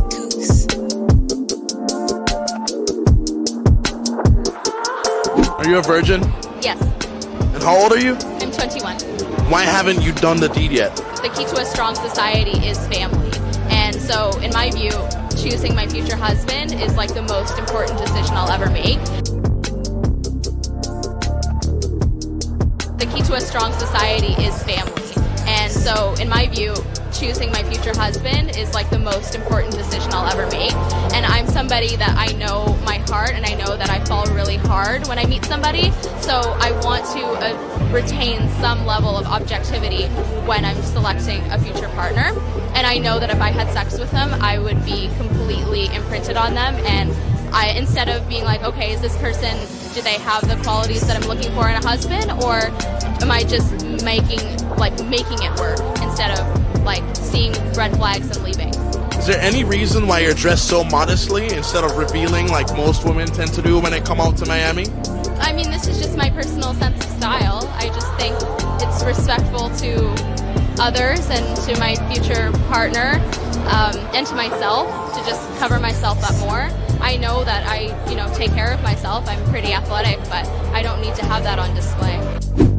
Goose. Are you a virgin? Yes, And how old are you? I'm 21. Why haven't you done the deed yet? The key to a strong society is family. And so, in my view, choosing my future husband is like the most important decision I'll ever make. The key to a strong society is family. And so, in my view, choosing my future husband is like the most important decision I'll ever make. And I'm somebody that I know my heart, and I know that I fall really hard when I meet somebody. So I want to retain some level of objectivity when I'm selecting a future partner. And I know that if I had sex with them, I would be completely imprinted on them. And instead of being like, okay, is this person, do they have the qualities that I'm looking for in a husband, or am I just making it work instead of like seeing red flags and leaving? Is there any reason why you're dressed so modestly instead of revealing like most women tend to do when they come out to Miami? I mean, this is just my personal sense of style. I just think it's respectful to others and to my future partner, and to myself, to just cover myself up more. I know that I, take care of myself. I'm pretty athletic, but I don't need to have that on display.